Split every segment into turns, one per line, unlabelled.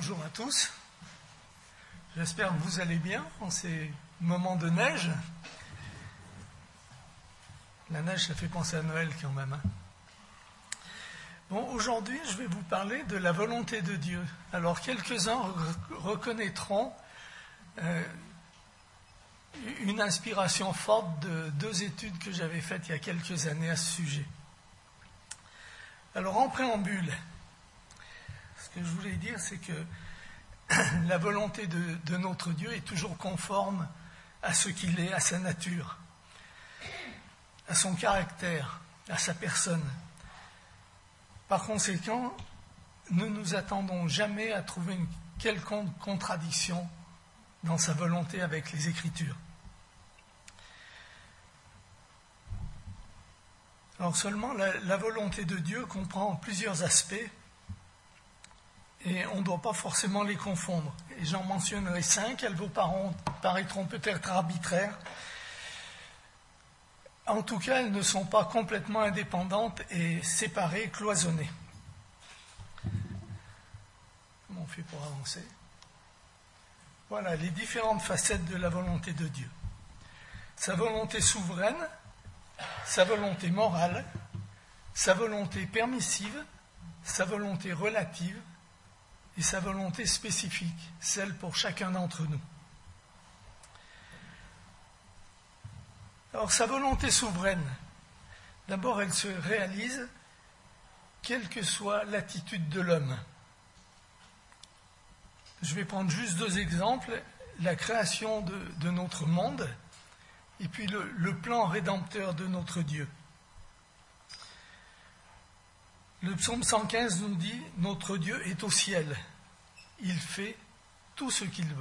Bonjour à tous. J'espère que vous allez bien en ces moments de neige. La neige, ça fait penser à Noël quand même. Hein. Bon, aujourd'hui, je vais vous parler de la volonté de Dieu. Alors, quelques-uns reconnaîtront une inspiration forte de deux études que j'avais faites il y a quelques années à ce sujet. Alors, en préambule, ce que je voulais dire, c'est que la volonté de notre Dieu est toujours conforme à ce qu'il est, à sa nature, à son caractère, à sa personne. Par conséquent, ne nous attendons jamais à trouver une quelconque contradiction dans sa volonté avec les Écritures. Alors seulement, la volonté de Dieu comprend plusieurs aspects et on ne doit pas forcément les confondre. Et j'en mentionnerai 5, elles vous paraîtront peut-être arbitraires. En tout cas, elles ne sont pas complètement indépendantes et séparées, cloisonnées. Comment on fait pour avancer ? Voilà les différentes facettes de la volonté de Dieu. Sa volonté souveraine, sa volonté morale, sa volonté permissive, sa volonté relative et sa volonté spécifique, celle pour chacun d'entre nous. Alors, sa volonté souveraine, d'abord, elle se réalise quelle que soit l'attitude de l'homme. Je vais prendre juste deux exemples, la création de notre monde et puis le plan rédempteur de notre Dieu. Le psaume 115 nous dit « Notre Dieu est au ciel, il fait tout ce qu'il veut ».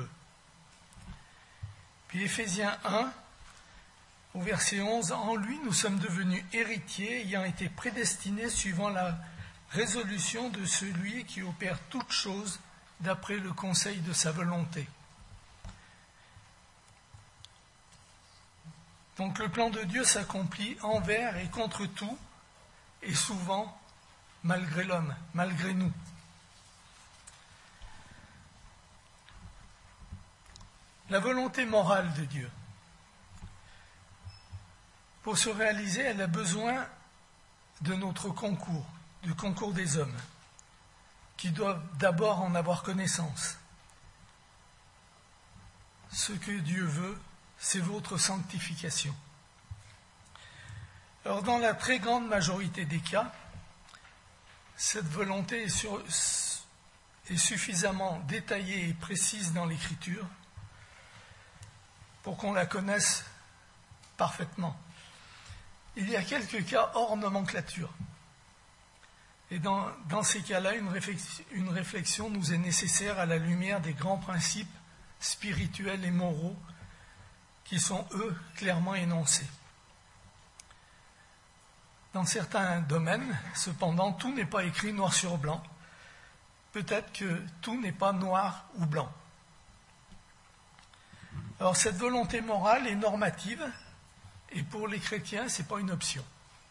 Puis Éphésiens 1, au verset 11, « En lui nous sommes devenus héritiers, ayant été prédestinés suivant la résolution de celui qui opère toutes choses d'après le conseil de sa volonté. » Donc le plan de Dieu s'accomplit envers et contre tout, et souvent malgré l'homme, malgré nous. La volonté morale de Dieu. Pour se réaliser, elle a besoin de notre concours, du concours des hommes, qui doivent d'abord en avoir connaissance. Ce que Dieu veut, c'est votre sanctification. Alors, dans la très grande majorité des cas, cette volonté est suffisamment détaillée et précise dans l'Écriture pour qu'on la connaisse parfaitement. Il y a quelques cas hors nomenclature. Et dans ces cas-là, une réflexion nous est nécessaire à la lumière des grands principes spirituels et moraux qui sont, eux, clairement énoncés. Dans certains domaines, cependant, tout n'est pas écrit noir sur blanc. Peut-être que tout n'est pas noir ou blanc. Alors, cette volonté morale est normative, et pour les chrétiens, ce n'est pas une option.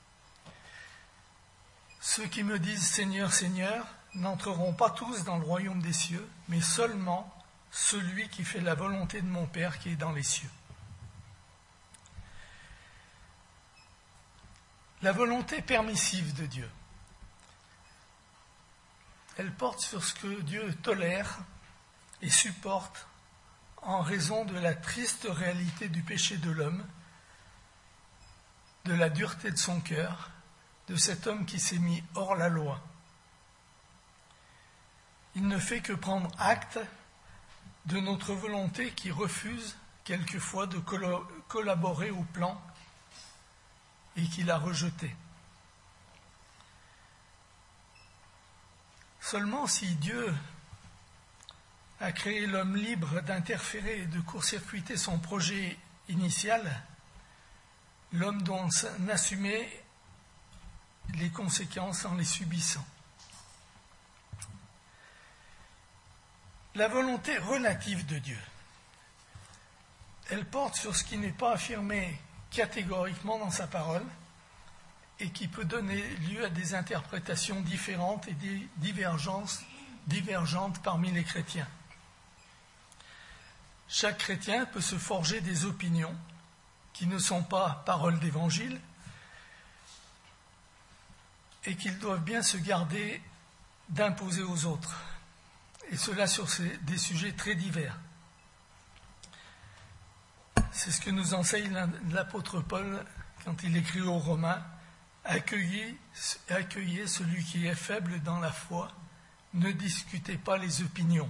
Ceux qui me disent « Seigneur, Seigneur » n'entreront pas tous dans le royaume des cieux, mais seulement celui qui fait la volonté de mon Père qui est dans les cieux. La volonté permissive de Dieu. Elle porte sur ce que Dieu tolère et supporte en raison de la triste réalité du péché de l'homme, de la dureté de son cœur, de cet homme qui s'est mis hors la loi. Il ne fait que prendre acte de notre volonté qui refuse quelquefois de collaborer au plan et qu'il a rejeté. Seulement si Dieu a créé l'homme libre d'interférer et de court-circuiter son projet initial, l'homme doit en assumer les conséquences en les subissant. La volonté relative de Dieu. Elle porte sur ce qui n'est pas affirmé catégoriquement dans sa parole et qui peut donner lieu à des interprétations différentes et des divergences divergentes parmi les chrétiens. Chaque chrétien peut se forger des opinions qui ne sont pas paroles d'évangile et qu'ils doivent bien se garder d'imposer aux autres, et cela sur des sujets très divers. C'est ce que nous enseigne l'apôtre Paul quand il écrit aux Romains: accueillez celui qui est faible dans la foi, ne discutez pas les opinions.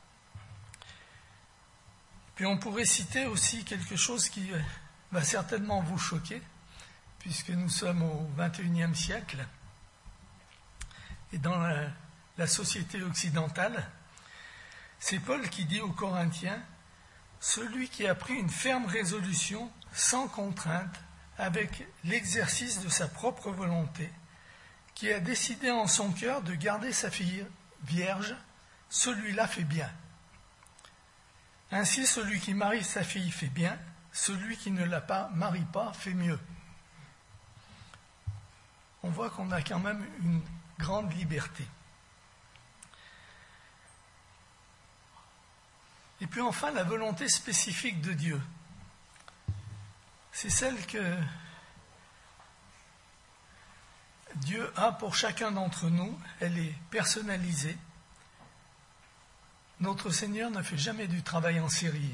Puis on pourrait citer aussi quelque chose qui va certainement vous choquer, puisque nous sommes au XXIe siècle, et dans la société occidentale, c'est Paul qui dit aux Corinthiens: celui qui a pris une ferme résolution sans contrainte, avec l'exercice de sa propre volonté, qui a décidé en son cœur de garder sa fille vierge, celui-là fait bien. Ainsi, celui qui marie sa fille fait bien, celui qui ne la marie pas fait mieux. On voit qu'on a quand même une grande liberté. Et puis enfin, la volonté spécifique de Dieu. C'est celle que Dieu a pour chacun d'entre nous. Elle est personnalisée. Notre Seigneur ne fait jamais du travail en série.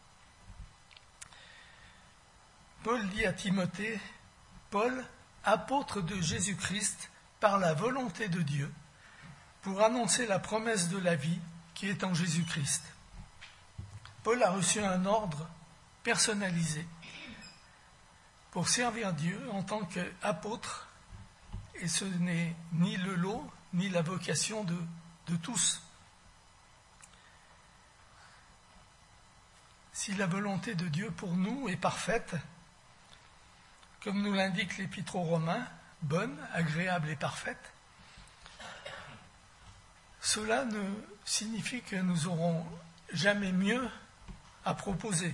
Paul dit à Timothée: Paul, apôtre de Jésus-Christ, par la volonté de Dieu, pour annoncer la promesse de la vie qui est en Jésus-Christ. Paul a reçu un ordre personnalisé pour servir Dieu en tant qu'apôtre, et ce n'est ni le lot, ni la vocation de tous. Si la volonté de Dieu pour nous est parfaite, comme nous l'indique l'Épître aux Romains, bonne, agréable et parfaite, cela ne signifie que nous n'aurons jamais mieux à proposer.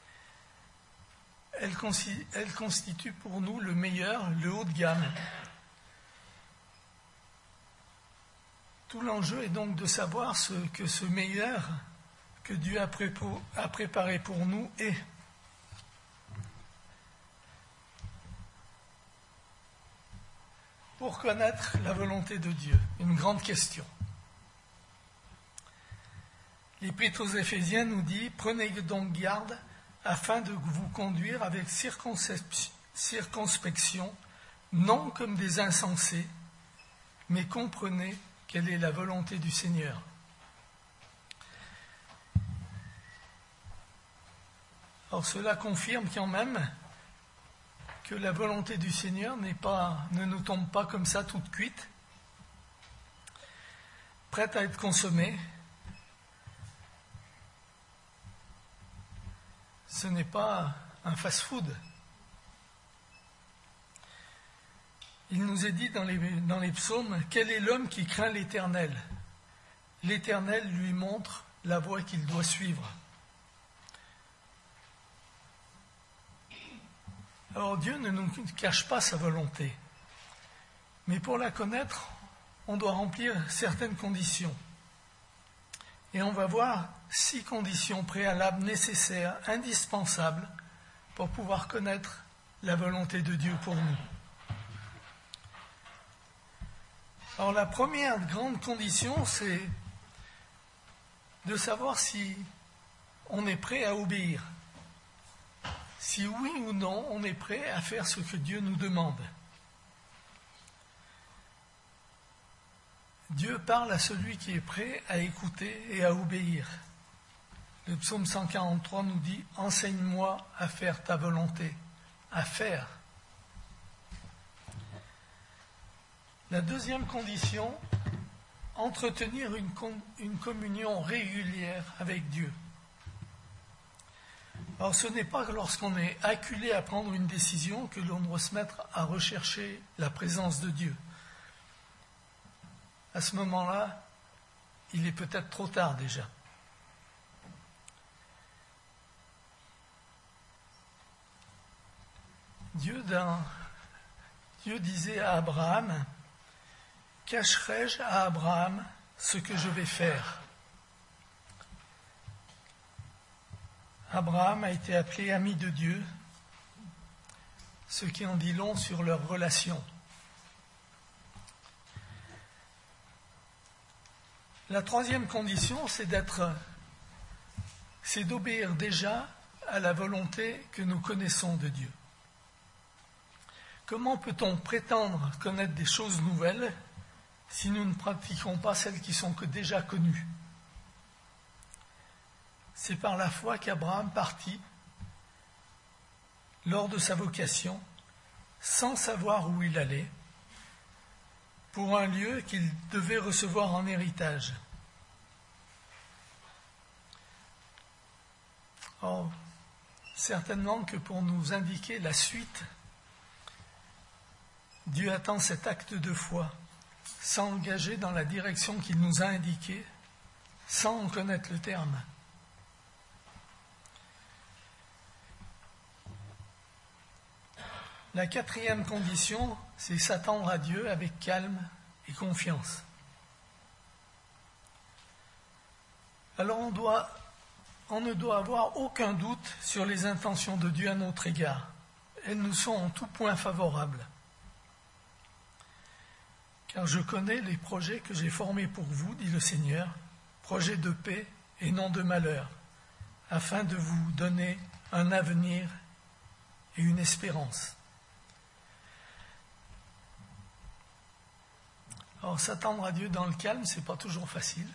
Elle constitue pour nous le meilleur, le haut de gamme. Tout l'enjeu est donc de savoir ce que ce meilleur que Dieu a préparé pour nous est. Pour connaître la volonté de Dieu, une grande question. L'Épître aux Éphésiens nous dit: prenez donc garde afin de vous conduire avec circonspection, non comme des insensés, mais comprenez quelle est la volonté du Seigneur. Alors cela confirme quand même que la volonté du Seigneur ne nous tombe pas comme ça toute cuite, prête à être consommée. Ce n'est pas un fast-food. Il nous est dit dans les psaumes: quel est l'homme qui craint l'Éternel? L'Éternel lui montre la voie qu'il doit suivre. Alors Dieu ne nous cache pas sa volonté, mais pour la connaître, on doit remplir certaines conditions. Et on va voir 6 conditions préalables nécessaires, indispensables, pour pouvoir connaître la volonté de Dieu pour nous. Alors la première grande condition, c'est de savoir si on est prêt à obéir. Si oui ou non, on est prêt à faire ce que Dieu nous demande. Dieu parle à celui qui est prêt à écouter et à obéir. Le psaume 143 nous dit: enseigne-moi à faire ta volonté, à faire. La deuxième condition, entretenir une communion régulière avec Dieu. Alors ce n'est pas lorsqu'on est acculé à prendre une décision que l'on doit se mettre à rechercher la présence de Dieu. À ce moment-là, il est peut-être trop tard déjà. Dieu disait à Abraham: cacherai-je à Abraham ce que je vais faire. Abraham a été appelé ami de Dieu, ce qui en dit long sur leur relation. La troisième condition, c'est d'obéir déjà à la volonté que nous connaissons de Dieu. Comment peut-on prétendre connaître des choses nouvelles si nous ne pratiquons pas celles qui sont déjà connues? C'est par la foi qu'Abraham partit lors de sa vocation, sans savoir où il allait, pour un lieu qu'il devait recevoir en héritage. Or, certainement que pour nous indiquer la suite, Dieu attend cet acte de foi, s'engager dans la direction qu'il nous a indiquée, sans en connaître le terme. La quatrième condition, c'est s'attendre à Dieu avec calme et confiance. Alors on ne doit avoir aucun doute sur les intentions de Dieu à notre égard. Elles nous sont en tout point favorables. Car je connais les projets que j'ai formés pour vous, dit le Seigneur, projets de paix et non de malheur, afin de vous donner un avenir et une espérance. Alors, s'attendre à Dieu dans le calme, c'est pas toujours facile.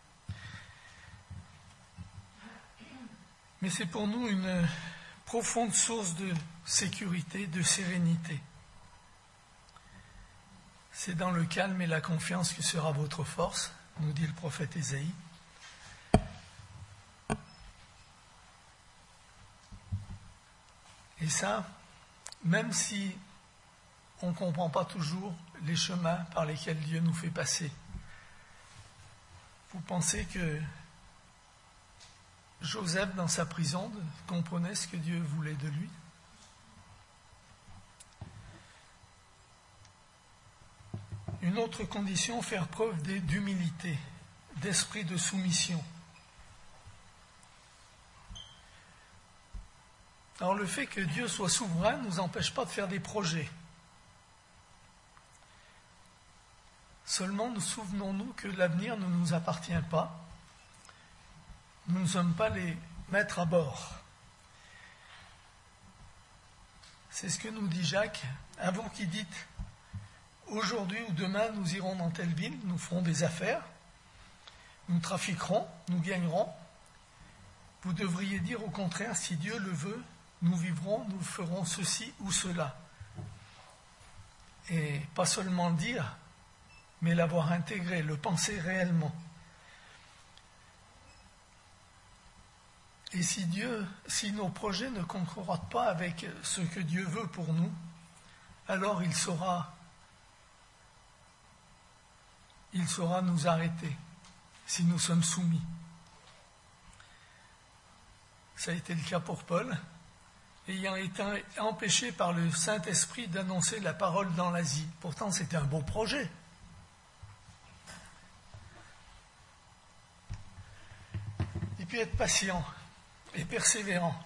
Mais c'est pour nous une profonde source de sécurité, de sérénité. C'est dans le calme et la confiance que sera votre force, nous dit le prophète Ésaïe. Et ça, même si on ne comprend pas toujours les chemins par lesquels Dieu nous fait passer. Vous pensez que Joseph, dans sa prison, comprenait ce que Dieu voulait de lui? Une autre condition, faire preuve d'humilité, d'esprit de soumission. Alors le fait que Dieu soit souverain ne nous empêche pas de faire des projets. Seulement, nous souvenons-nous que l'avenir ne nous appartient pas. Nous ne sommes pas les maîtres à bord. C'est ce que nous dit Jacques. À vous qui dites, aujourd'hui ou demain, nous irons dans telle ville, nous ferons des affaires, nous trafiquerons, nous gagnerons. Vous devriez dire au contraire, si Dieu le veut, nous vivrons, nous ferons ceci ou cela. Et pas seulement le dire, mais l'avoir intégré, le penser réellement. Et si nos projets ne concordent pas avec ce que Dieu veut pour nous, alors il saura nous arrêter si nous sommes soumis. Ça a été le cas pour Paul, ayant été empêché par le Saint-Esprit d'annoncer la parole dans l'Asie. Pourtant, c'était un beau projet. Et puis être patient et persévérant.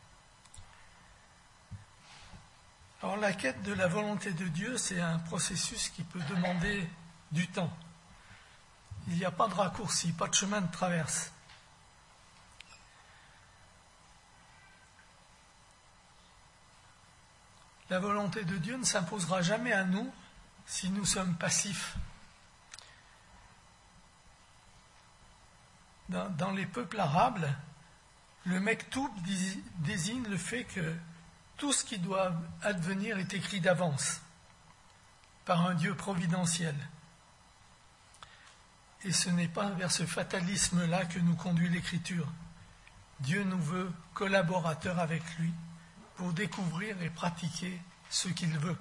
Alors la quête de la volonté de Dieu, c'est un processus qui peut demander du temps. Il n'y a pas de raccourci, pas de chemin de traverse. La volonté de Dieu ne s'imposera jamais à nous si nous sommes passifs. Dans les peuples arabes, le mektoub désigne le fait que tout ce qui doit advenir est écrit d'avance par un Dieu providentiel. Et ce n'est pas vers ce fatalisme-là que nous conduit l'Écriture. Dieu nous veut collaborateurs avec lui pour découvrir et pratiquer ce qu'il veut.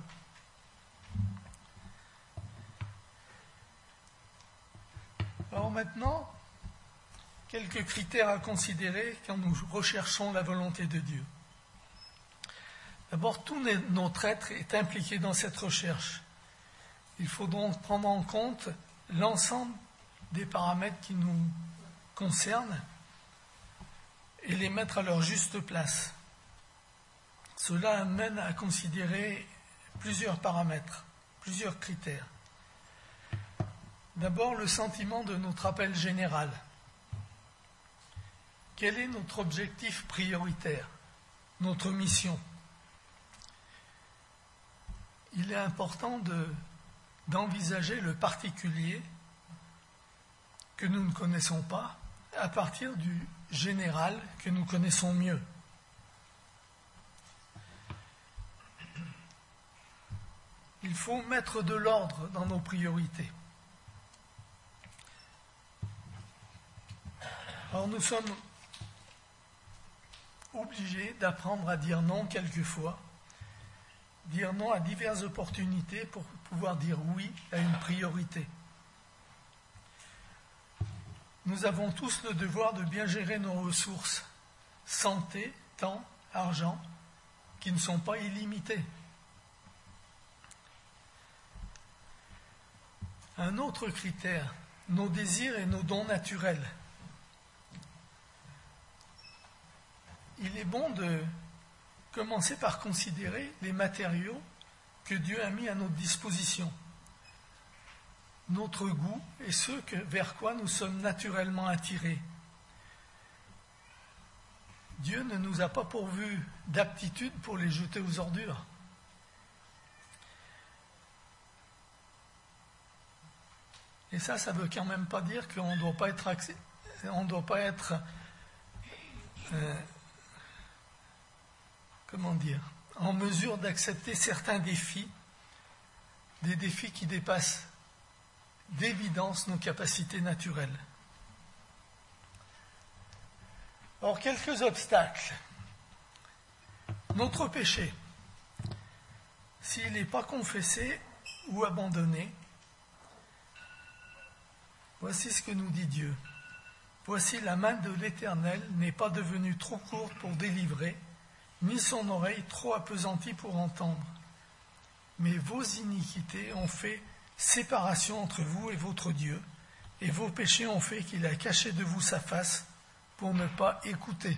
Alors maintenant, quelques critères à considérer quand nous recherchons la volonté de Dieu. D'abord, tout notre être est impliqué dans cette recherche. Il faut donc prendre en compte l'ensemble des paramètres qui nous concernent et les mettre à leur juste place. Cela amène à considérer plusieurs paramètres, plusieurs critères. D'abord, le sentiment de notre appel général. Quel est notre objectif prioritaire, notre mission? Il est important d'envisager le particulier que nous ne connaissons pas à partir du général que nous connaissons mieux. Il faut mettre de l'ordre dans nos priorités. Alors nous sommes obligés d'apprendre à dire non quelquefois, dire non à diverses opportunités pour pouvoir dire oui à une priorité. Nous avons tous le devoir de bien gérer nos ressources, santé, temps, argent, qui ne sont pas illimités. Un autre critère, nos désirs et nos dons naturels. Il est bon de commencer par considérer les matériaux que Dieu a mis à notre disposition, notre goût et ceux vers quoi nous sommes naturellement attirés. Dieu ne nous a pas pourvus d'aptitude pour les jeter aux ordures. Et ça ne veut quand même pas dire qu'on ne doit pas être, en mesure d'accepter certains défis, des défis qui dépassent d'évidence nos capacités naturelles. Or, quelques obstacles. Notre péché, s'il n'est pas confessé ou abandonné, voici ce que nous dit Dieu. Voici la main de l'Éternel n'est pas devenue trop courte pour délivrer, ni son oreille trop appesantie pour entendre. Mais vos iniquités ont fait séparation entre vous et votre Dieu, et vos péchés ont fait qu'il a caché de vous sa face pour ne pas écouter.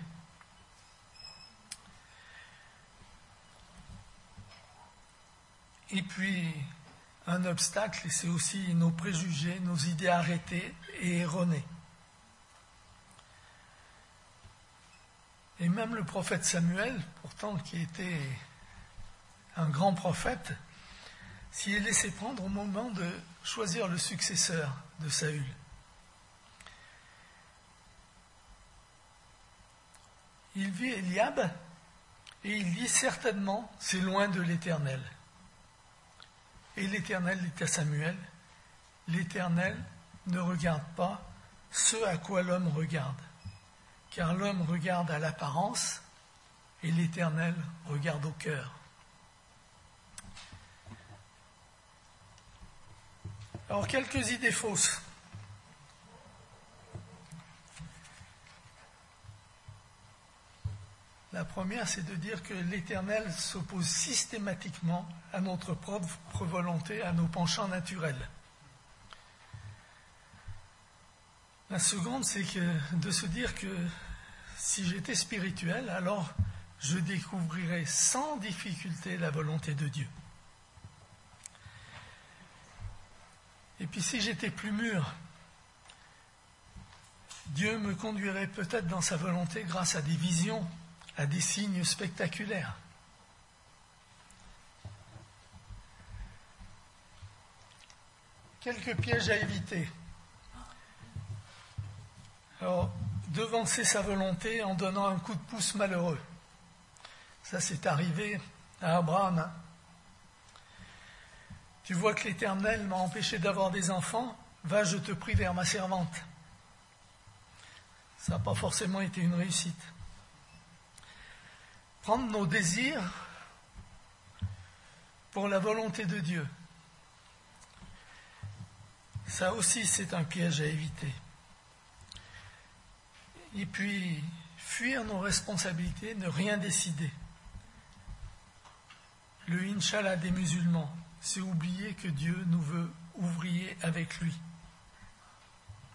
Et puis, un obstacle, c'est aussi nos préjugés, nos idées arrêtées et erronées. Et même le prophète Samuel, pourtant qui était un grand prophète, s'y est laissé prendre au moment de choisir le successeur de Saül. Il vit Eliab et il dit certainement c'est loin de l'Éternel. Et l'Éternel dit à Samuel, l'Éternel ne regarde pas ce à quoi l'homme regarde, car l'homme regarde à l'apparence et l'Éternel regarde au cœur. Alors, quelques idées fausses. La première, c'est de dire que l'Éternel s'oppose systématiquement à notre propre volonté, à nos penchants naturels. La seconde, c'est de se dire que si j'étais spirituel, alors je découvrirais sans difficulté la volonté de Dieu. Et puis si j'étais plus mûr, Dieu me conduirait peut-être dans sa volonté grâce à des visions, à des signes spectaculaires. Quelques pièges à éviter. Alors, devancer sa volonté en donnant un coup de pouce malheureux. Ça, c'est arrivé à Abraham. Tu vois que l'Éternel m'a empêché d'avoir des enfants, va, je te prie, vers ma servante. Ça n'a pas forcément été une réussite. Prendre nos désirs pour la volonté de Dieu. Ça aussi, c'est un piège à éviter. Et puis, fuir nos responsabilités, ne rien décider. Le Inch'Allah des musulmans, c'est oublier que Dieu nous veut ouvriers avec lui.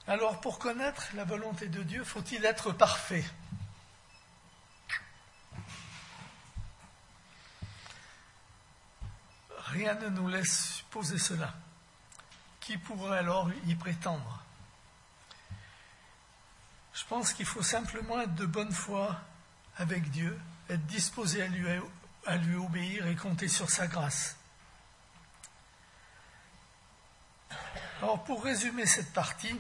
Alors, pour connaître la volonté de Dieu, faut-il être parfait? Rien ne nous laisse supposer cela. Qui pourrait alors y prétendre? Je pense qu'il faut simplement être de bonne foi avec Dieu, être disposé à lui obéir et compter sur sa grâce. Alors, pour résumer cette partie,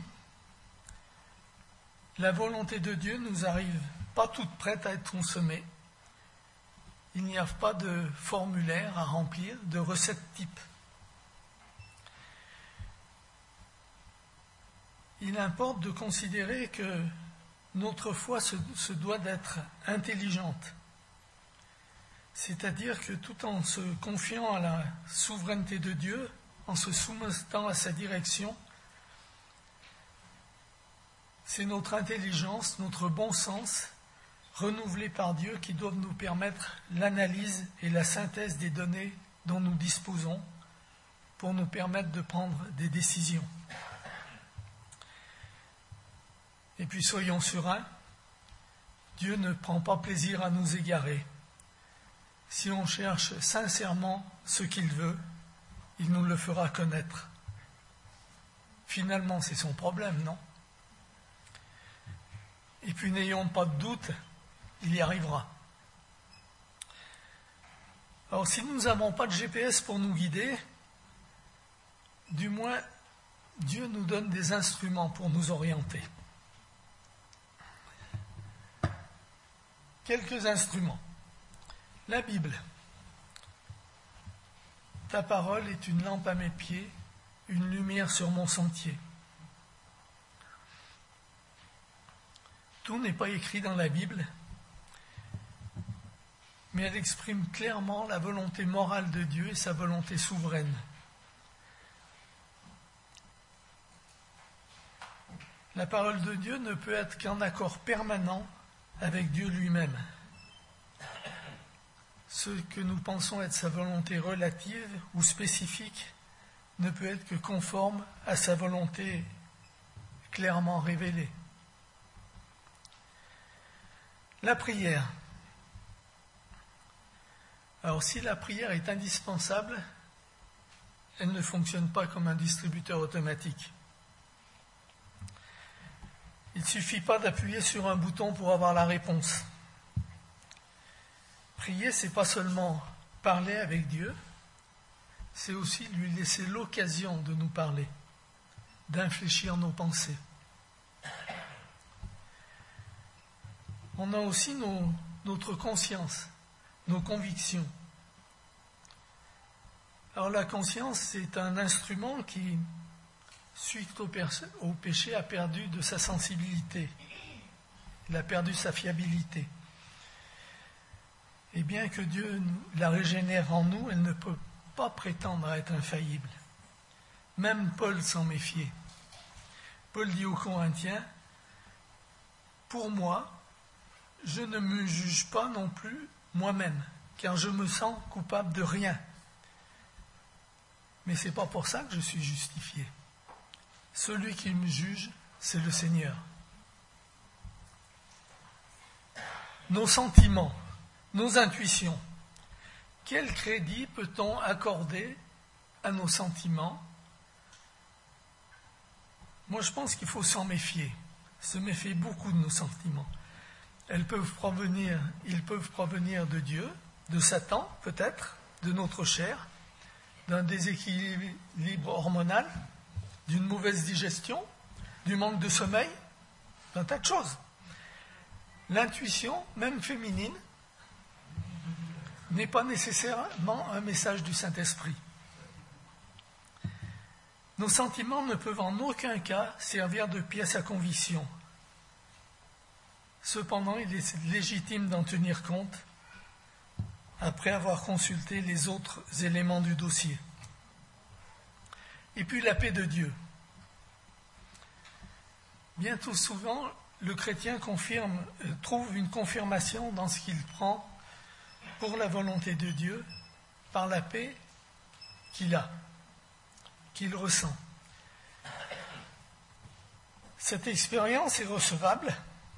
la volonté de Dieu nous arrive pas toute prête à être consommée. Il n'y a pas de formulaire à remplir, de recette type. Il importe de considérer que notre foi se doit d'être intelligente. C'est-à-dire que tout en se confiant à la souveraineté de Dieu, en se soumettant à sa direction, c'est notre intelligence, notre bon sens, renouvelés par Dieu, qui doivent nous permettre l'analyse et la synthèse des données dont nous disposons pour nous permettre de prendre des décisions. Et puis soyons sereins, Dieu ne prend pas plaisir à nous égarer. Si on cherche sincèrement ce qu'il veut, il nous le fera connaître. Finalement, c'est son problème, non? Et puis n'ayons pas de doute, il y arrivera. Alors si nous n'avons pas de GPS pour nous guider, du moins Dieu nous donne des instruments pour nous orienter. Quelques instruments. La Bible. Ta parole est une lampe à mes pieds, une lumière sur mon sentier. Tout n'est pas écrit dans la Bible, mais elle exprime clairement la volonté morale de Dieu et sa volonté souveraine. La parole de Dieu ne peut être qu'en accord permanent avec Dieu lui-même. Ce que nous pensons être sa volonté relative ou spécifique ne peut être que conforme à sa volonté clairement révélée. La prière. Alors si la prière est indispensable, elle ne fonctionne pas comme un distributeur automatique. Il ne suffit pas d'appuyer sur un bouton pour avoir la réponse. Prier, c'est pas seulement parler avec Dieu, c'est aussi lui laisser l'occasion de nous parler, d'infléchir nos pensées. On a aussi notre conscience, nos convictions. Alors la conscience, c'est un instrument qui, suite au péché, a perdu de sa sensibilité. Il a perdu sa fiabilité. Et bien que Dieu la régénère en nous, elle ne peut pas prétendre à être infaillible. Même Paul s'en méfiait. Paul dit aux Corinthiens, « Pour moi, je ne me juge pas non plus moi-même, car je me sens coupable de rien. Mais ce n'est pas pour ça que je suis justifié. Celui qui me juge, c'est le Seigneur. » Nos sentiments, nos intuitions. Quel crédit peut-on accorder à nos sentiments? Moi, je pense qu'il faut s'en méfier. Se méfier beaucoup de nos sentiments. Ils peuvent provenir de Dieu, de Satan peut-être, de notre chair, d'un déséquilibre hormonal, d'une mauvaise digestion, du manque de sommeil, d'un tas de choses. L'intuition, même féminine, n'est pas nécessairement un message du Saint-Esprit. Nos sentiments ne peuvent en aucun cas servir de pièce à conviction. Cependant, il est légitime d'en tenir compte après avoir consulté les autres éléments du dossier. Et puis la paix de Dieu. Bien trop souvent, le chrétien trouve une confirmation dans ce qu'il prend pour la volonté de Dieu par la paix qu'il a, qu'il ressent. Cette expérience est recevable.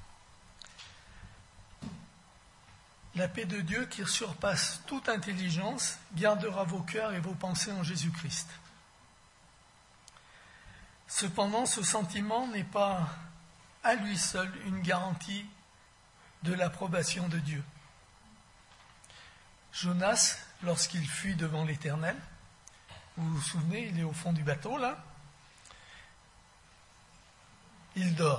La paix de Dieu qui surpasse toute intelligence gardera vos cœurs et vos pensées en Jésus-Christ. Cependant, ce sentiment n'est pas à lui seul une garantie de l'approbation de Dieu. Jonas, lorsqu'il fuit devant l'Éternel, vous vous souvenez, il est au fond du bateau là, il dort.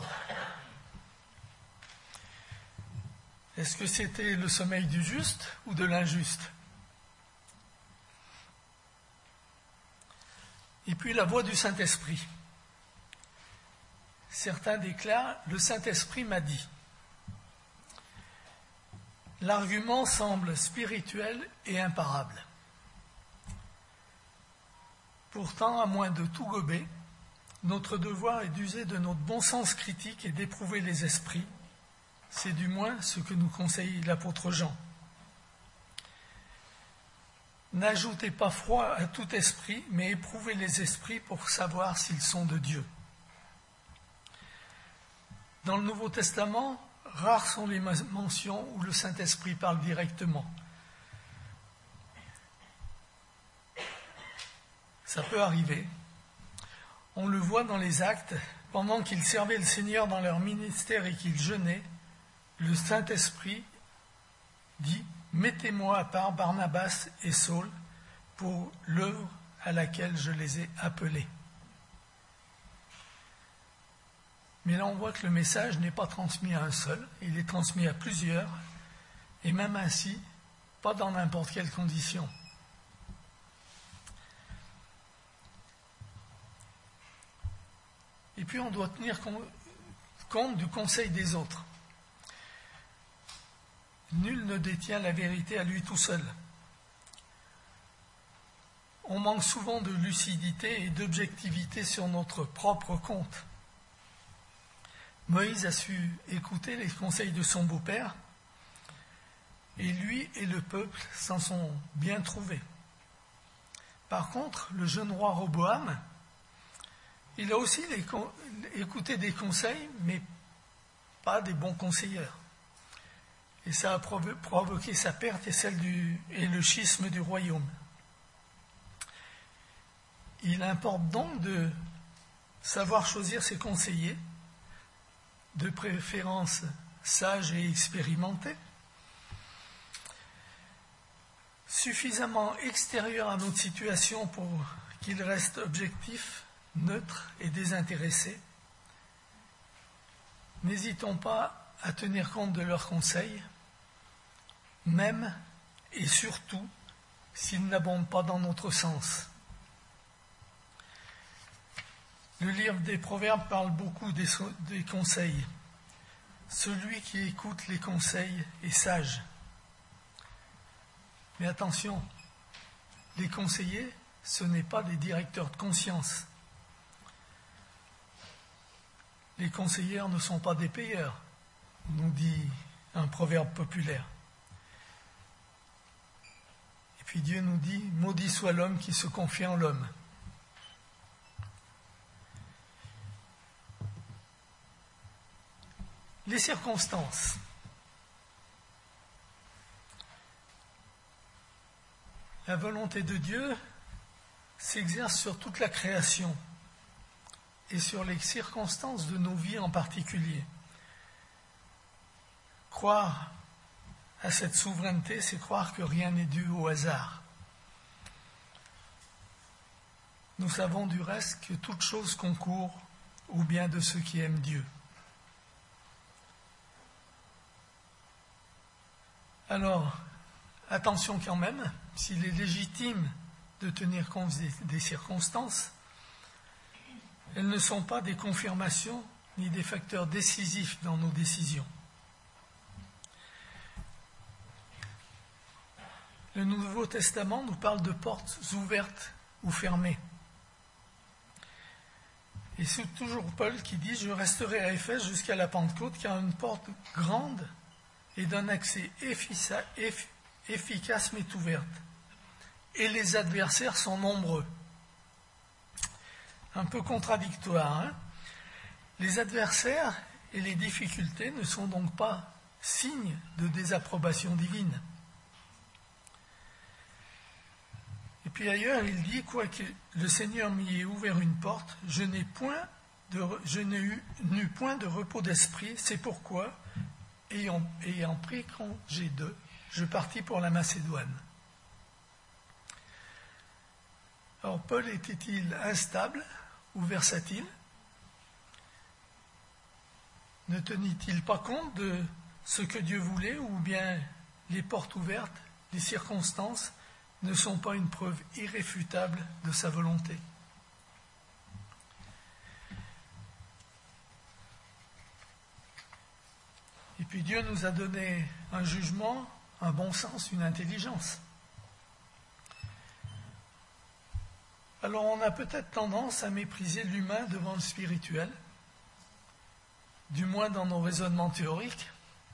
Est-ce que c'était le sommeil du juste ou de l'injuste? Et puis la voix du Saint-Esprit. Certains déclarent « le Saint-Esprit m'a dit ». L'argument semble spirituel et imparable. Pourtant, à moins de tout gober, notre devoir est d'user de notre bon sens critique et d'éprouver les esprits. C'est du moins ce que nous conseille l'apôtre Jean. N'ajoutez pas froid à tout esprit, mais éprouvez les esprits pour savoir s'ils sont de Dieu. Dans le Nouveau Testament, rares sont les mentions où le Saint-Esprit parle directement. Ça peut arriver. On le voit dans les Actes, pendant qu'ils servaient le Seigneur dans leur ministère et qu'ils jeûnaient, le Saint-Esprit dit « Mettez-moi à part Barnabas et Saul pour l'œuvre à laquelle je les ai appelés. » Mais là, on voit que le message n'est pas transmis à un seul, il est transmis à plusieurs, et même ainsi, pas dans n'importe quelle condition. Et puis, on doit tenir compte du conseil des autres. Nul ne détient la vérité à lui tout seul. On manque souvent de lucidité et d'objectivité sur notre propre compte. Moïse a su écouter les conseils de son beau-père, et lui et le peuple s'en sont bien trouvés. Par contre, le jeune roi Roboam, il a aussi écouté des conseils, mais pas des bons conseillers. Et ça a provoqué sa perte et le schisme du royaume. Il importe donc de savoir choisir ses conseillers, de préférence sages et expérimentés, suffisamment extérieurs à notre situation pour qu'ils restent objectifs, neutres et désintéressés. N'hésitons pas à tenir compte de leurs conseils, même et surtout s'ils n'abondent pas dans notre sens. Le livre des Proverbes parle beaucoup des conseils. Celui qui écoute les conseils est sage. Mais attention, les conseillers, ce n'est pas des directeurs de conscience. Les conseillers ne sont pas des payeurs, nous dit un proverbe populaire. Et puis Dieu nous dit, maudit soit l'homme qui se confie en l'homme. Les circonstances. La volonté de Dieu s'exerce sur toute la création et sur les circonstances de nos vies en particulier. Croire à cette souveraineté, c'est croire que rien n'est dû au hasard. Nous savons du reste que toute chose concourt au bien de ceux qui aiment Dieu. Alors, attention quand même, s'il est légitime de tenir compte des circonstances, elles ne sont pas des confirmations ni des facteurs décisifs dans nos décisions. Le Nouveau Testament nous parle de portes ouvertes ou fermées. Et c'est toujours Paul qui dit « Je resterai à Éphèse jusqu'à la Pentecôte, car une porte grande et d'un accès efficace m'est ouverte. Et les adversaires sont nombreux. » Un peu contradictoire, hein ? Les adversaires et les difficultés ne sont donc pas signes de désapprobation divine. Et puis ailleurs, il dit, quoique le Seigneur m'y ait ouvert une porte, je n'ai eu point de repos d'esprit, c'est pourquoi, ayant pris congé d'eux, je partis pour la Macédoine. Alors Paul était-il instable ou versatile? Ne tenait-il pas compte de ce que Dieu voulait, ou bien les portes ouvertes, les circonstances ne sont pas une preuve irréfutable de sa volonté? Et puis Dieu nous a donné un jugement, un bon sens, une intelligence. Alors on a peut-être tendance à mépriser l'humain devant le spirituel, du moins dans nos raisonnements théoriques,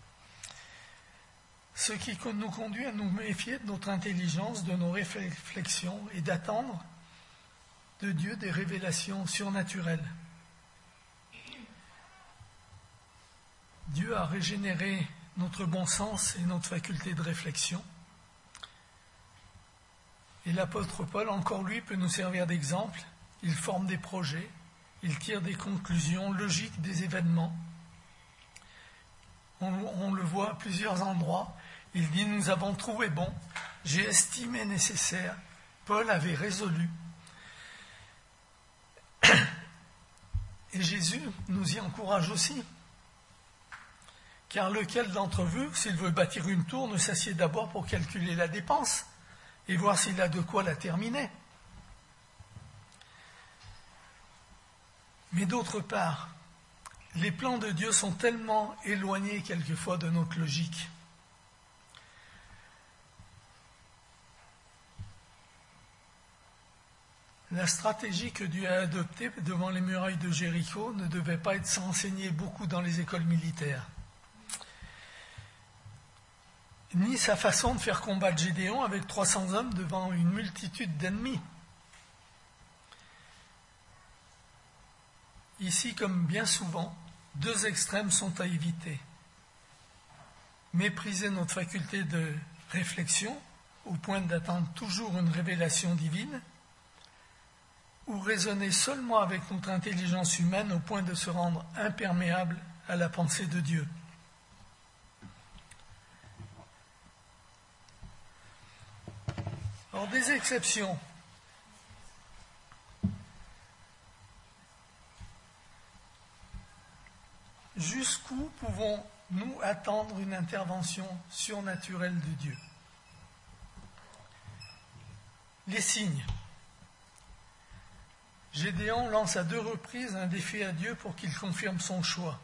ce qui nous conduit à nous méfier de notre intelligence, de nos réflexions et d'attendre de Dieu des révélations surnaturelles. Dieu a régénéré notre bon sens et notre faculté de réflexion. Et l'apôtre Paul, encore lui, peut nous servir d'exemple. Il forme des projets, il tire des conclusions logiques des événements. On le voit à plusieurs endroits. Il dit, nous avons trouvé bon, j'ai estimé nécessaire, Paul avait résolu. Et Jésus nous y encourage aussi. Car lequel d'entre vous, s'il veut bâtir une tour, ne s'assied d'abord pour calculer la dépense et voir s'il a de quoi la terminer? Mais d'autre part, les plans de Dieu sont tellement éloignés quelquefois de notre logique. La stratégie que Dieu a adoptée devant les murailles de Jéricho ne devait pas être enseignée beaucoup dans les écoles militaires. Ni sa façon de faire combattre Gédéon avec 300 hommes devant une multitude d'ennemis. Ici, comme bien souvent, deux extrêmes sont à éviter. Mépriser notre faculté de réflexion au point d'attendre toujours une révélation divine, ou raisonner seulement avec notre intelligence humaine au point de se rendre imperméable à la pensée de Dieu. Alors, des exceptions. Jusqu'où pouvons-nous attendre une intervention surnaturelle de Dieu? Les signes. Gédéon lance à 2 reprises un défi à Dieu pour qu'il confirme son choix.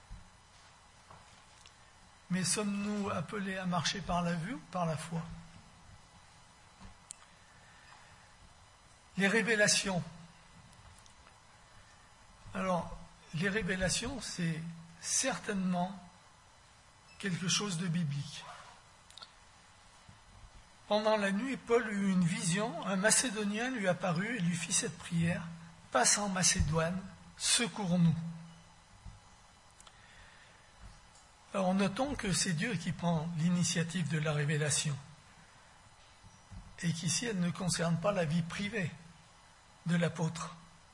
Mais sommes-nous appelés à marcher par la vue ou par la foi? Les révélations. Alors, les révélations, c'est certainement quelque chose de biblique. Pendant la nuit, Paul eut une vision, un Macédonien lui apparut et lui fit cette prière, « Passe en Macédoine, secours-nous ». Alors notons que c'est Dieu qui prend l'initiative de la révélation et qu'ici elle ne concerne pas la vie privée de l'apôtre.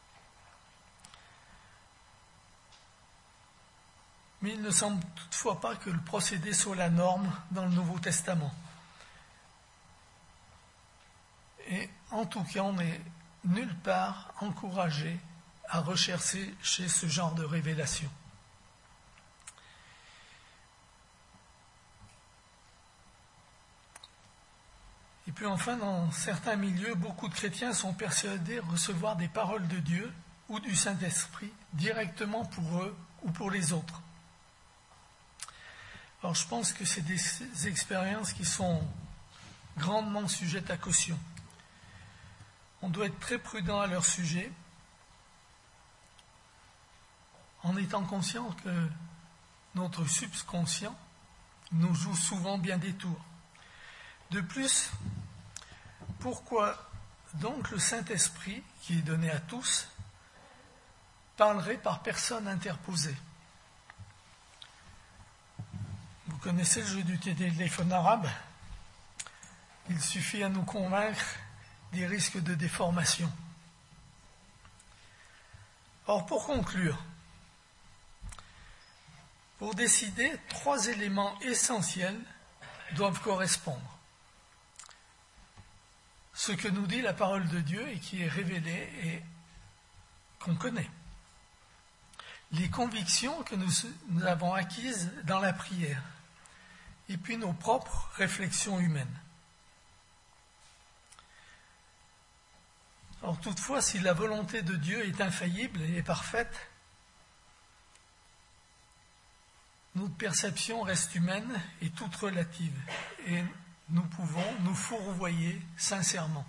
Mais il ne semble toutefois pas que le procédé soit la norme dans le Nouveau Testament. Et en tout cas, on n'est nulle part encouragé à rechercher chez ce genre de révélation. Et puis enfin, dans certains milieux, beaucoup de chrétiens sont persuadés recevoir des paroles de Dieu ou du Saint-Esprit directement pour eux ou pour les autres. Alors je pense que c'est des expériences qui sont grandement sujettes à caution. On doit être très prudent à leur sujet, en étant conscient que notre subconscient nous joue souvent bien des tours. De plus, pourquoi donc le Saint-Esprit, qui est donné à tous, parlerait par personne interposée. Vous connaissez le jeu du téléphone arabe ? Il suffit à nous convaincre des risques de déformation. Or, pour conclure, pour décider, 3 éléments essentiels doivent correspondre. Ce que nous dit la parole de Dieu et qui est révélé et qu'on connaît. Les convictions que nous avons acquises dans la prière. Et puis nos propres réflexions humaines. Alors toutefois, si la volonté de Dieu est infaillible et parfaite, notre perception reste humaine et toute relative, et nous pouvons nous fourvoyer sincèrement.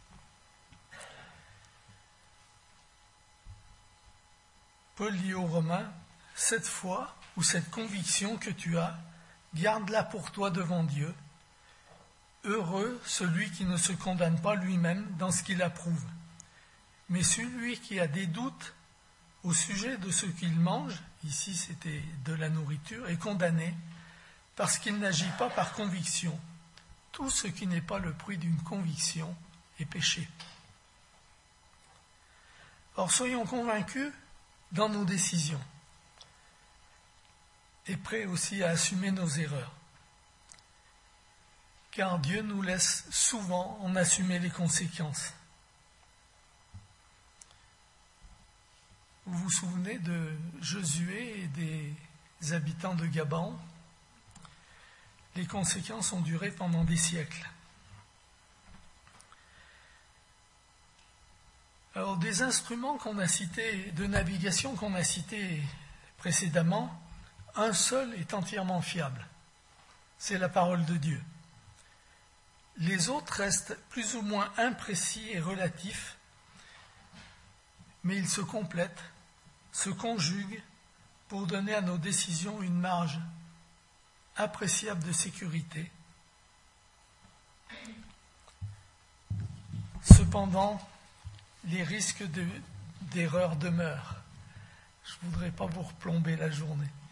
Paul dit aux Romains, « Cette foi ou cette conviction que tu as, garde-la pour toi devant Dieu. Heureux celui qui ne se condamne pas lui-même dans ce qu'il approuve. Mais celui qui a des doutes au sujet de ce qu'il mange, ici c'était de la nourriture, est condamné parce qu'il n'agit pas par conviction. Tout ce qui n'est pas le fruit d'une conviction est péché. » Or, soyons convaincus dans nos décisions et prêts aussi à assumer nos erreurs. Car Dieu nous laisse souvent en assumer les conséquences. Vous vous souvenez de Josué et des habitants de Gabaon ? Les conséquences ont duré pendant des siècles. Alors, des instruments qu'on a cités, de navigation qu'on a cités précédemment, un seul est entièrement fiable. C'est la parole de Dieu. Les autres restent plus ou moins imprécis et relatifs, mais ils se complètent, se conjuguent pour donner à nos décisions une marge appréciable de sécurité. Cependant, les risques d'erreur demeurent. Je ne voudrais pas vous replomber la journée.